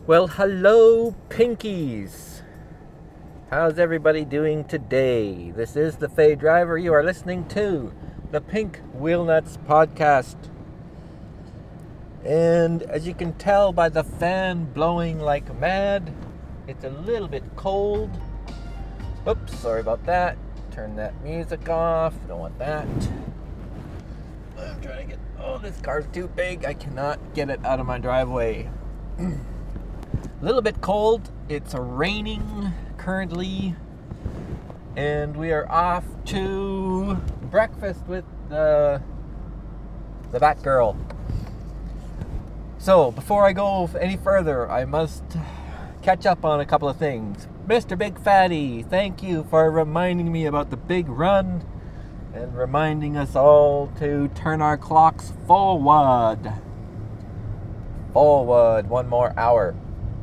Well, hello, Pinkies. How's everybody doing today? This is the Fay Driver. You are listening to the Pink Wheel Nuts podcast. And as you can tell by the fan blowing like mad, it's a little bit cold. Oops, sorry about that. Turn that music off. Don't want that. I'm trying to get... Oh, this car's too big. I cannot get it out of my driveway. A little bit cold. It's raining currently, and we are off to breakfast with the Batgirl. So before I go any further, I must catch up on a couple of things. Mr. Big Fatty, thank you for reminding me about the big run and reminding us all to turn our clocks forward. One more hour.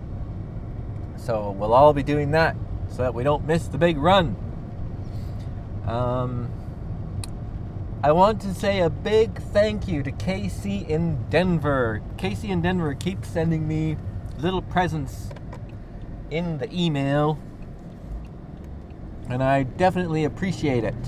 So we'll all be doing that so that we don't miss the big run. I want to say a big thank you to Casey in Denver. Casey in Denver keeps sending me little presents in the email, and I definitely appreciate it.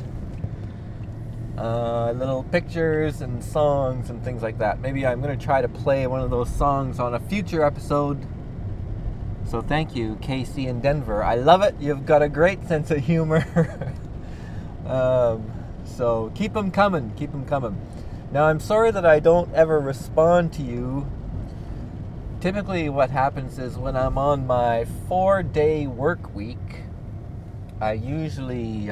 Little pictures and songs and things like that. Maybe I'm going to try to play one of those songs on a future episode. So thank you, Casey in Denver. I love it. You've got a great sense of humor. So keep them coming. Keep them coming. Now, I'm sorry that I don't ever respond to you. Typically what happens is when I'm on my 4-day work week, I usually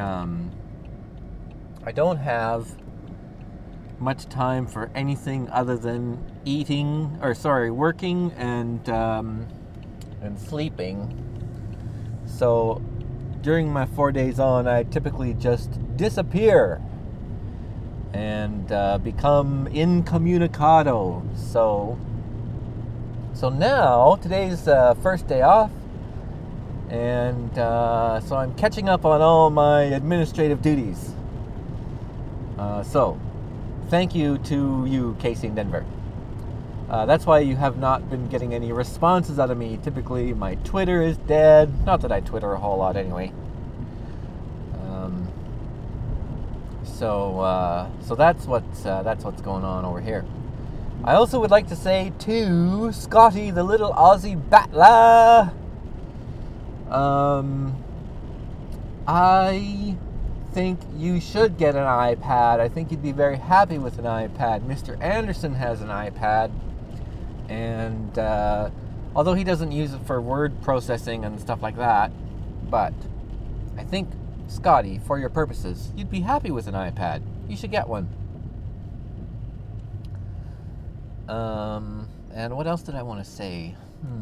I don't have much time for anything other than working and sleeping. So during my 4 days on, I typically just disappear and become incommunicado. So now today's first day off, and so I'm catching up on all my administrative duties. So thank you to you, Casey in Denver. That's why you have not been getting any responses out of me. Typically, my Twitter is dead. Not that I Twitter a whole lot anyway. So that's what's going on over here. I also would like to say to Scotty, the little Aussie battler, I think you should get an iPad. I think you'd be very happy with an iPad. Mr. Anderson has an iPad. And although he doesn't use it for word processing and stuff like that, but I think, Scotty, for your purposes, you'd be happy with an iPad. You should get one. And what else did I want to say?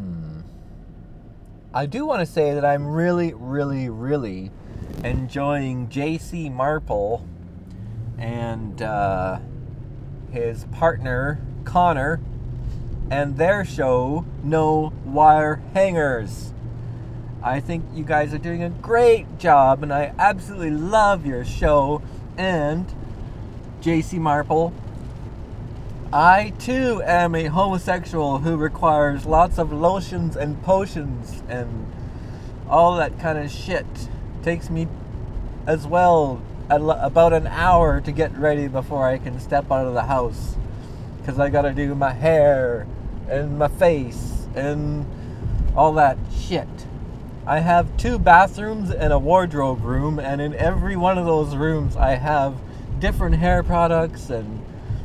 I do want to say that I'm really, really, really enjoying J.C. Marple and his partner, Connor, and their show, No Wire Hangers. I think you guys are doing a great job, and I absolutely love your show. And J.C. Marple, I too am a homosexual who requires lots of lotions and potions and all that kind of shit. Takes me as well about an hour to get ready before I can step out of the house, because I gotta do my hair and my face and all that shit. I have 2 bathrooms and a wardrobe room, and in every one of those rooms I have different hair products and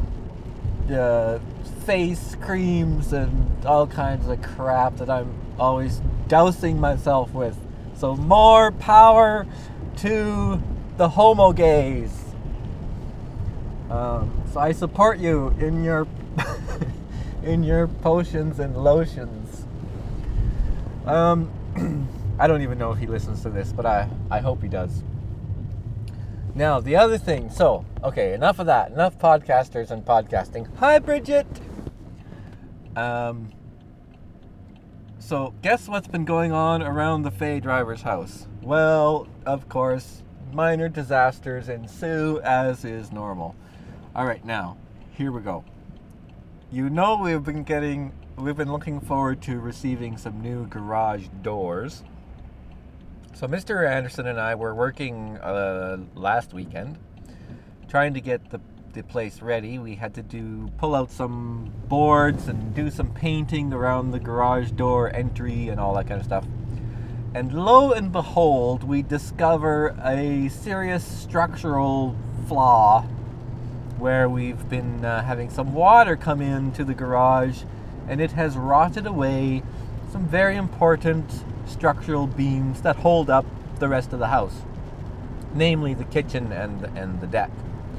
face creams and all kinds of crap that I'm always dousing myself with. So more power to the homo gays. So I support you in your in your potions and lotions. I don't even know if he listens to this, but I hope he does. Now, the other thing, so, okay, enough of that. Enough podcasters and podcasting. Hi, Bridget! So, guess what's been going on around the Fay driver's house? Well, of course, minor disasters ensue, as is normal. Alright, now, here we go. You know we've been getting we've been looking forward to receiving some new garage doors. So Mr. Anderson and I were working last weekend, trying to get the place ready. We had to pull out some boards and do some painting around the garage door entry and all that kind of stuff. And lo and behold, we discover a serious structural flaw where we've been having some water come into the garage, and it has rotted away some very important structural beams that hold up the rest of the house, namely the kitchen and the deck.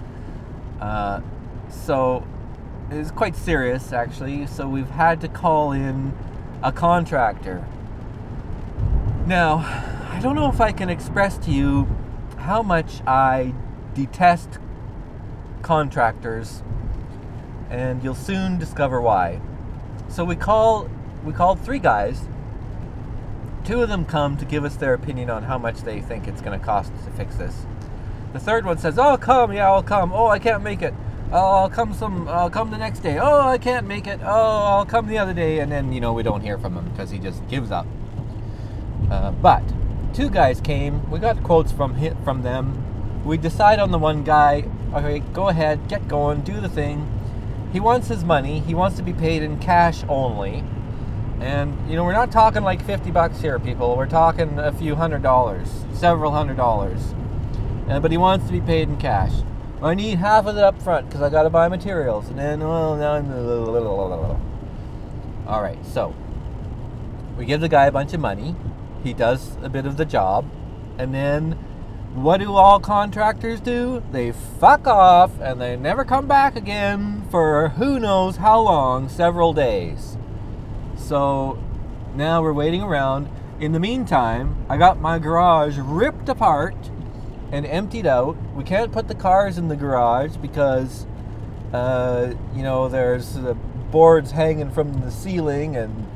So it's quite serious, actually. So we've had to call in a contractor. Now, I don't know if I can express to you how much I detest contractors, and you'll soon discover why. So we called 3 guys. 2 of them come to give us their opinion on how much they think it's going to cost to fix this. The third one says, I'll come. Oh, I can't make it. I'll come the next day. Oh, I can't make it. Oh, I'll come the other day. And then, we don't hear from him because he just gives up. But 2 guys came. We got quotes from them. We decide on the one guy. Okay, go ahead, get going, do the thing. He wants his money. He wants to be paid in cash only. And, we're not talking like $50 here, people. We're talking a few $100s, several $100s. But he wants to be paid in cash. I need half of it up front because I got to buy materials. And then, now I'm... All right, so we give the guy a bunch of money. He does a bit of the job. And then what do all contractors do? They fuck off and they never come back again for who knows how long, several days. So now we're waiting around. In the meantime, I got my garage ripped apart and emptied out. We can't put the cars in the garage because, there's boards hanging from the ceiling, and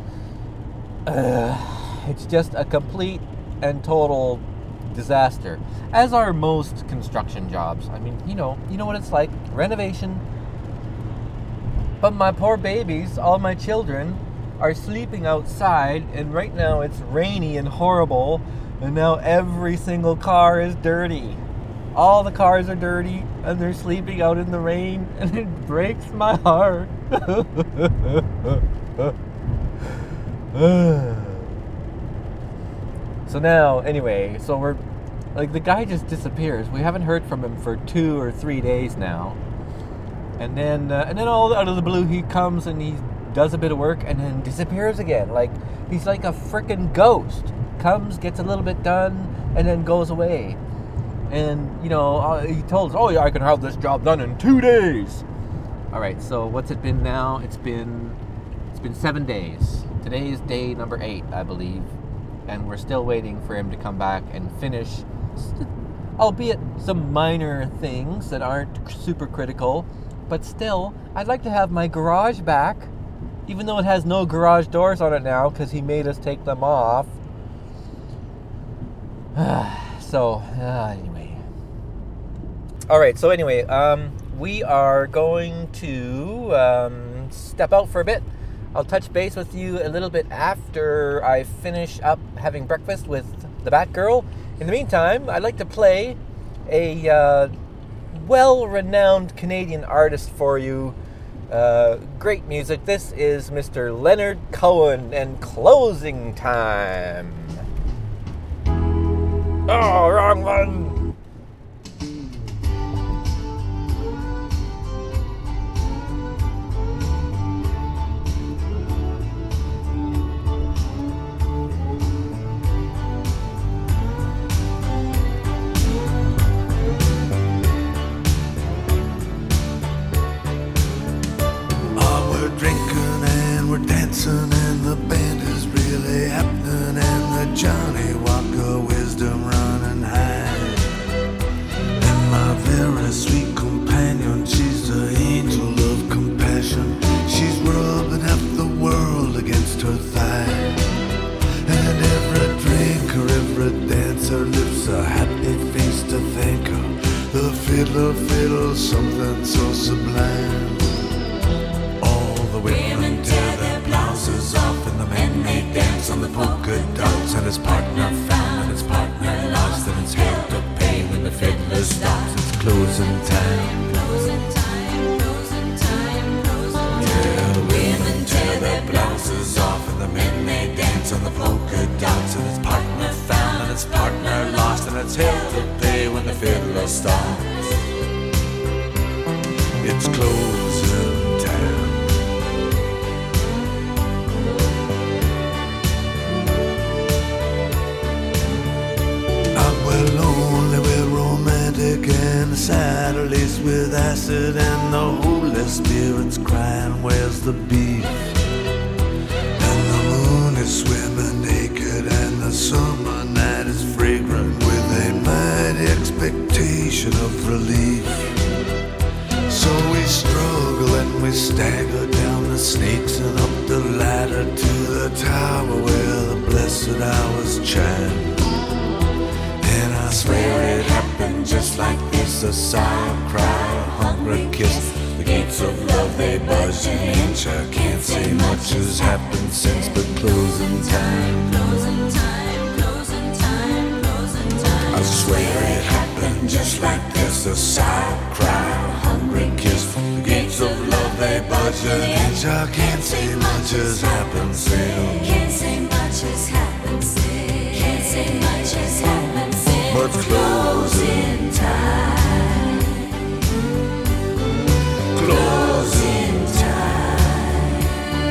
it's just a complete and total disaster. As are most construction jobs. I mean, you know what it's like. Renovation. But my poor babies, all my children, are sleeping outside, and right now it's rainy and horrible, and now every single car is dirty. All the cars are dirty, and they're sleeping out in the rain, and it breaks my heart. So now, anyway, we're like, the guy just disappears. We haven't heard from him for 2 or 3 days now, and then all out of the blue he comes and he does a bit of work and then disappears again. Like, he's like a frickin' ghost. Comes, gets a little bit done, and then goes away. And, he told us, oh yeah, I can have this job done in 2 days. All right, so what's it been now? It's been 7 days. Today is day number 8, I believe. And we're still waiting for him to come back and finish, albeit some minor things that aren't super critical. But still, I'd like to have my garage back, even though it has no garage doors on it now because he made us take them off. Anyway. All right, so anyway, we are going to step out for a bit. I'll touch base with you a little bit after I finish up having breakfast with the Batgirl. In the meantime, I'd like to play a well-renowned Canadian artist for you. Great music. This is Mr. Leonard Cohen and Closing Time. Oh, wrong one. And the band is really happening, and the Johnny Walker wisdom running high. And my very sweet companion, she's the angel of compassion. She's rubbing half the world against her thigh. And every drinker, every dancer lifts a happy face to thank her. The fiddler fiddles something so sublime. All the women tear their blouses on the polka dots, and his partner found and his partner lost, and it's hell to pay when the fiddler stops. It's closing time. Yeah, the women tear their blouses off, and the men they dance on the polka dots, and his partner found and his partner lost, and it's hell to pay when the fiddler stops. It's closing time. We're lonely, we're romantic, and the saddle laced with acid, and the Holy Spirit's crying, where's the beef? And the moon is swimming naked, and the summer night is fragrant with a mighty expectation of relief. So we struggle and we stagger down the snakes and up the ladder to the tower where the blessed hours chime. And I swear it happened just like this, a sigh, a cry, a hungry kiss. The gates of love, they budge an inch. I can't say much has happened since, but closing time. I swear it happened just like this, a sigh, a cry, a hungry kiss. The gates of love, they budge an inch. I can't say much has happened since. Can't say much has happened since. Can't say much has happened since. But closing time. Closing time.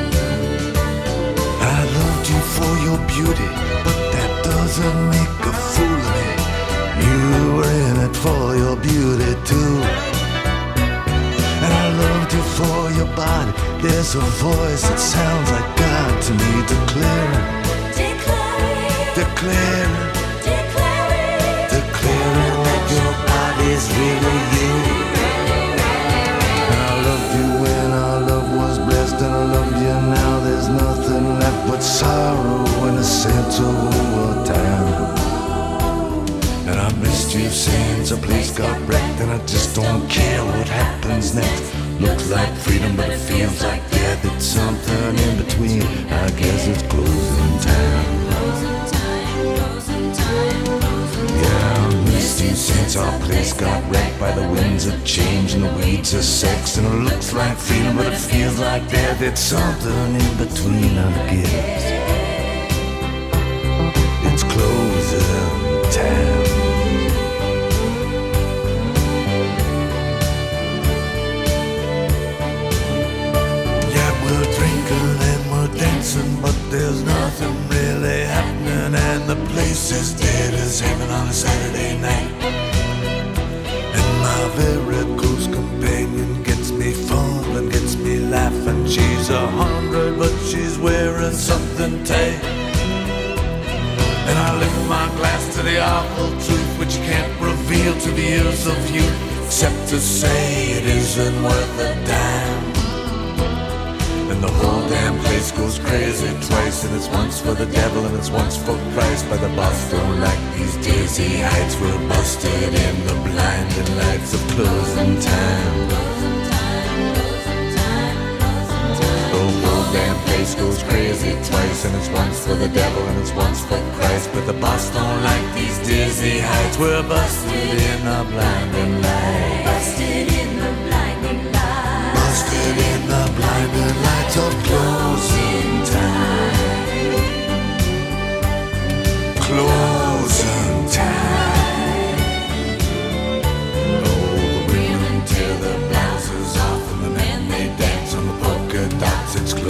I loved you for your beauty, but that doesn't make a fool of me. You were in it for your beauty too. And I loved you for your body. There's a voice that sounds like God to me, declaring, declaring that your body's really you. And I loved you when our love was blessed, and I love you now. There's nothing left but sorrow and a sense of overtime. And I missed you since a place got wrecked, and I just don't care what happens next. Looks like freedom, but it feels like death. It's something in between. I guess it's closing time. Yeah, I missed you since our place got wrecked by the winds of change and the weeds of sex. And it looks like freedom, but it feels like death. It's something in between, I guess. It's closing time. But there's nothing really happening, and the place is dead as heaven on a Saturday night. And my very close companion gets me fumbling, gets me laughing. She's 100, but she's wearing something tight. And I lift my glass to the awful truth, which you can't reveal to the ears of youth, except to say it isn't worth a dime. And the whole damn place goes crazy twice, and it's once for the devil and it's once for Christ. By the boss don't like these dizzy heights, we're busted in the blinding lights of closing time. The whole damn place goes crazy twice, and it's once for the devil and it's once for Christ. But the boss don't like these dizzy heights, we're busted in the blinding lights. Busted in the blinding light. Busted in the blinding lights of closing time. Closing time. Oh, the women tear their blouses off, and the men they dance on the polka dots. It's closing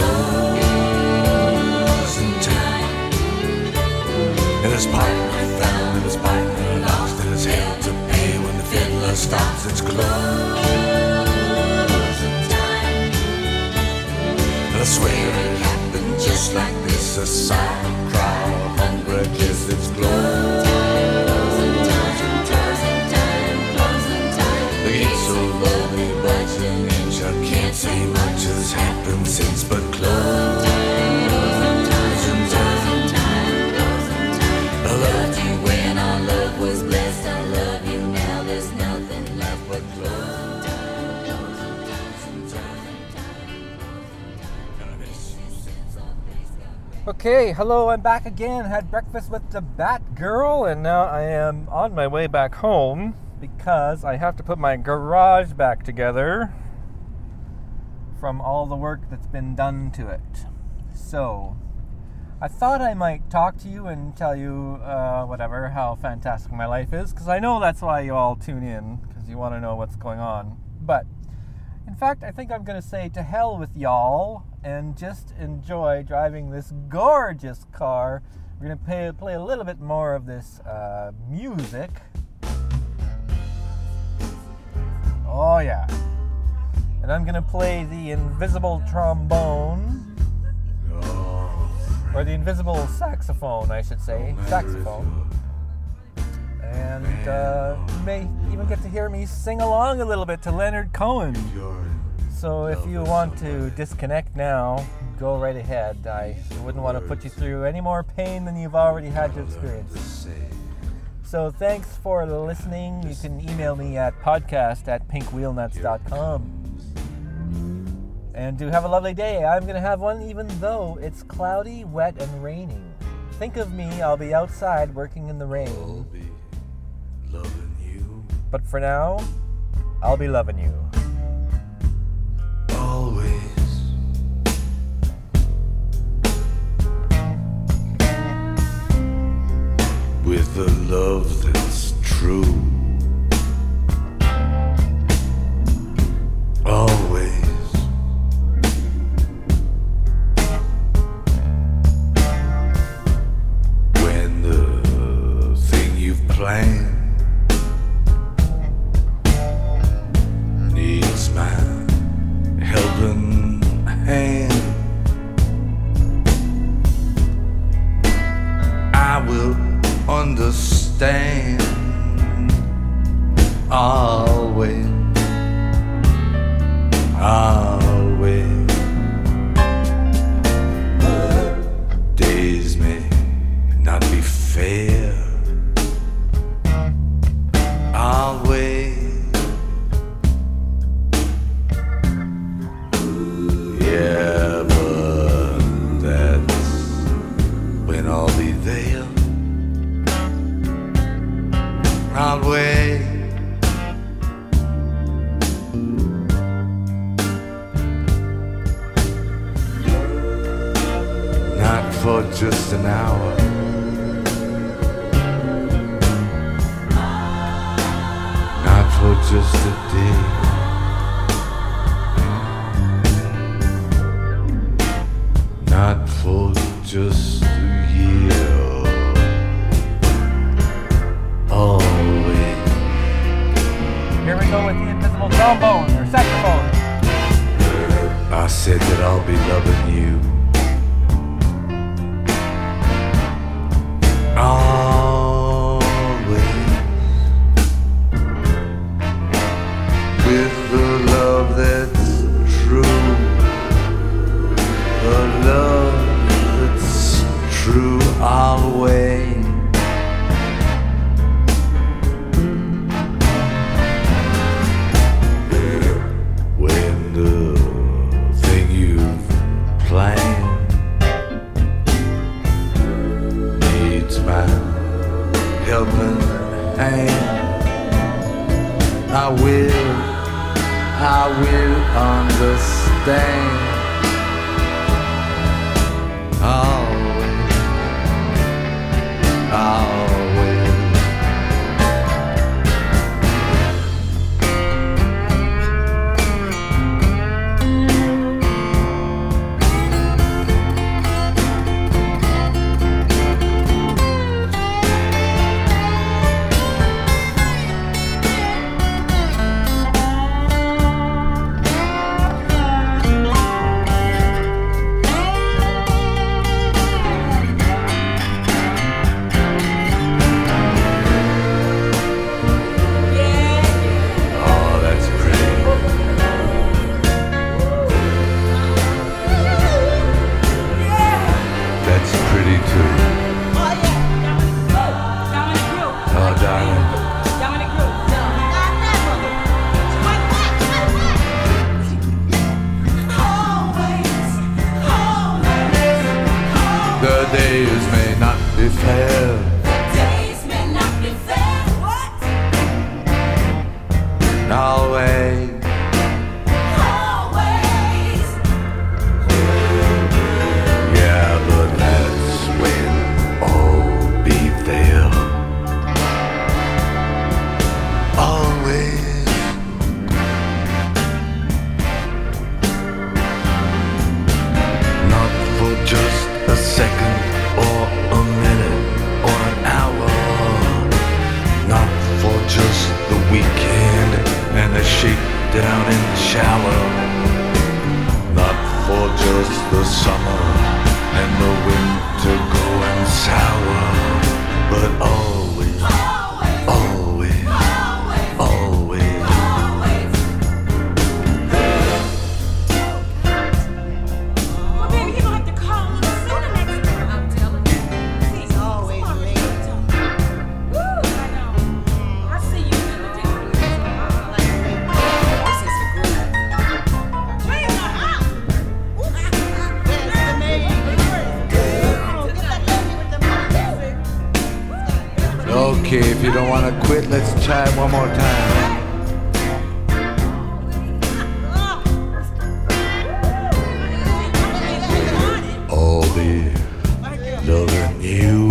time. And his partner found and his partner lost, and his hell to pay when the fiddler stops. It's closing. I swear it happened just like this, a sigh, a cry, a hungry kiss. It's closing time. The gates so low they budge an inch. I can't say much has happened since, but closing time. I loved you when our love was blessed. I love you now. There's nothing left but closing. Okay, hello, I'm back again. Had breakfast with the Bat Girl, and now I am on my way back home because I have to put my garage back together from all the work that's been done to it. So, I thought I might talk to you and tell you, how fantastic my life is, because I know that's why you all tune in, because you want to know what's going on. But, in fact, I think I'm going to say to hell with y'all and just enjoy driving this gorgeous car. We're going to play a little bit more of this music. Oh, yeah. And I'm going to play the invisible trombone. Or the invisible saxophone, I should say. Saxophone. And you may even get to hear me sing along a little bit to Leonard Cohen. So if you want to disconnect now, go right ahead. I wouldn't want to put you through any more pain than you've already had to experience. So thanks for listening. You can email me at podcast@pinkwheelnuts.com. And do have a lovely day. I'm going to have one even though it's cloudy, wet, and raining. Think of me, I'll be outside working in the rain. But for now, I'll be loving you. Always. With a love that's true. Always. When the thing you've planned needs my helping hand, I will understand. Always, always. Days may not be fair. Always. Yeah, but that's when I'll be there. I'll wait. Not for just an hour. Not for just a day. Not for just a year. Always. Here we go with the invisible trombone or saxophone. I said that I'll be loving you. Always. With the love that's true. The love that's true always. When the thing you've planned needs my helping hand, I will understand. Always, always. and a shake down in the shower. Not for just the summer and the winter going sour, but always, always, always. Well, baby, you gonna have to call me sooner next time. I'm telling you. He's always late. Woo, I know. I see you in the different like, this is a group. Clean the house. That's the main Okay, if you don't want to quit, let's try it one more time. I'll be loving you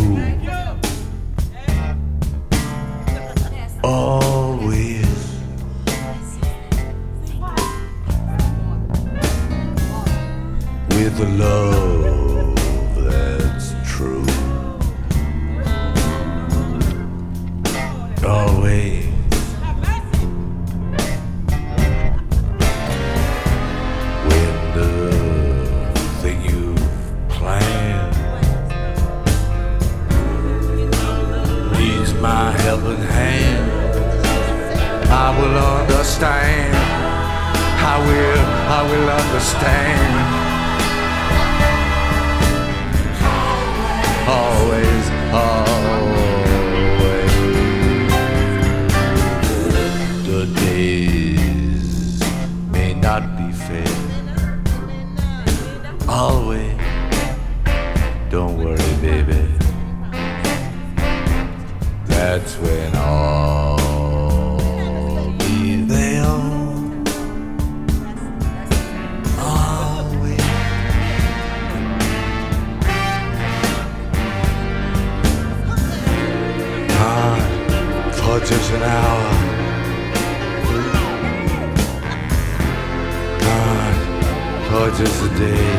always. With a love that's true. Always. When the thing you planned needs my helping hand, I will understand. I will understand. Always, always. The days may not be fair. Always. Don't worry, baby. That's when I'll be there. Always. Time for just an hour. Time for just a day.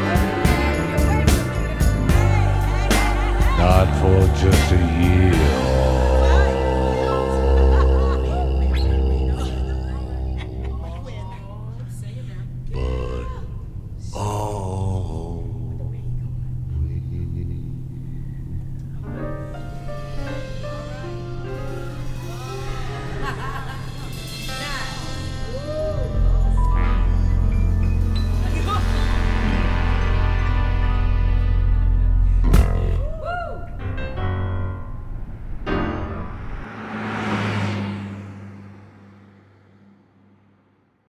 Not for just a year.